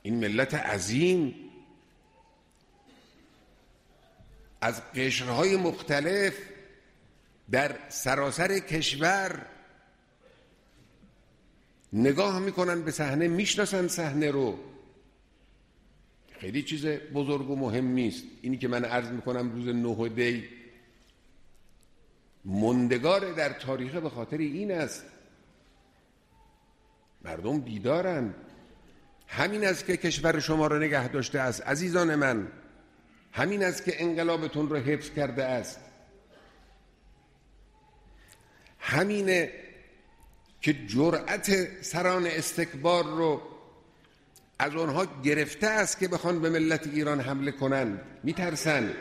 این ملت عظیم از قشرهای مختلف در سراسر کشور نگاه میکنن به صحنه، میشناسن صحنه رو. خیلی چیز بزرگ و مهمی است. اینی که من عرض میکنم روز 9 دی مندگار در تاریخ به خاطر این است. مردم بیدارن. همین است که کشور شما رو نگه داشته است عزیزان من. همین است که انقلابتون رو حفظ کرده است. همینه که جرأت سران استکبار رو از آنها گرفته است که بخوان به ملت ایران حمله کنند. میترسن.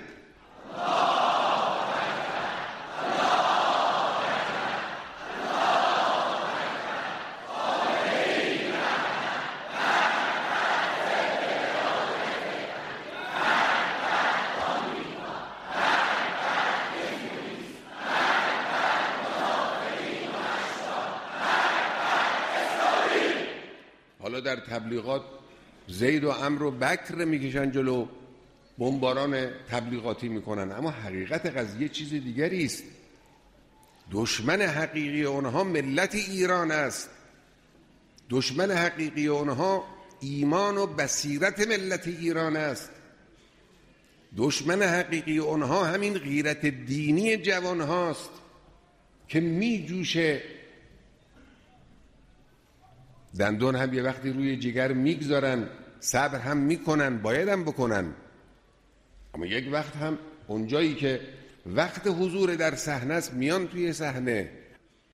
حالا در تبلیغات زید و عمرو و بکر میکشن جلو، بمباران تبلیغاتی میکنن، اما حقیقت قضیه چیز دیگری است. دشمن حقیقی اونها ملت ایران است. دشمن حقیقی اونها ایمان و بصیرت ملت ایران است. دشمن حقیقی اونها همین غیرت دینی جوان هاست که میجوشه. دندون هم یه وقتی روی جگر میگذارن، صبر هم میکنن، باید هم بکنن، اما یک وقت هم اونجایی که وقت حضور در صحنه است میان توی صحنه.